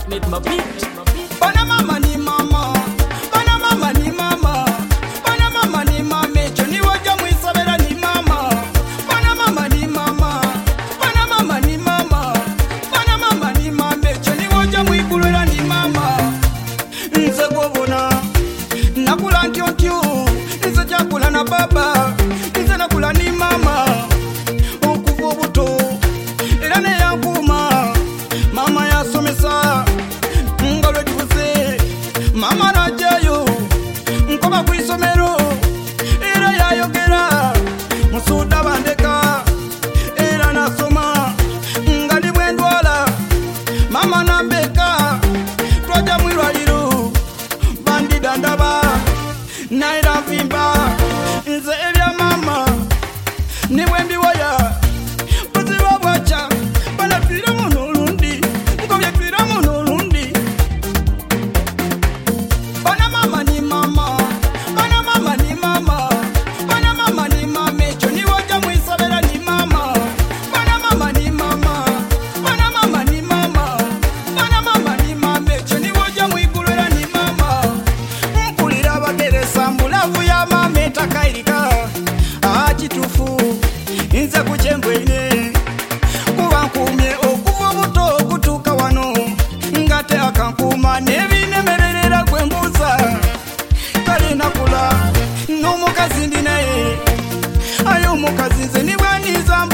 Make my beat. Bana mama ni mama, bana mama ni mama, bana mama ni mama, Johnny waja mwisabera ni mama, bana mama ni mama, bana mama ni mama, bana mama ni mama, Johnny waja mwigulera ni mama. Nze gobona, nakula ntyo, nze chakula na baba, nze nakula ni mama, okuva obuto, era ne yankuma, mama yasomesa. Mama najayo nkoba kwisomero era yayogera musuda bandeka era nasoma ngali bwendwala mama nambeka twaja mwirwaliro bandida ndaba naira vimba nze ebya mama niwe mbiwaya buziba bwacha banapira munulundi nkobye pira munulundi. Bana mama ni mama, bana mama ni mama, bana mama ni mama, Johnny waja mwisabera ni mama, bana mama ni mama, bana mama ni mama, bana mama ni mama, Johnny waja mwigulera ni mama. Mpulira bageresa mbulavu ya mama takairika achitufu inze kuchembwene kuba nkumye okuva obuto okutuuka wano ngate akankuma nebinemererera gwembuza kale nakula n'omukazi ndi naye ayo omukazi nze nibwaniza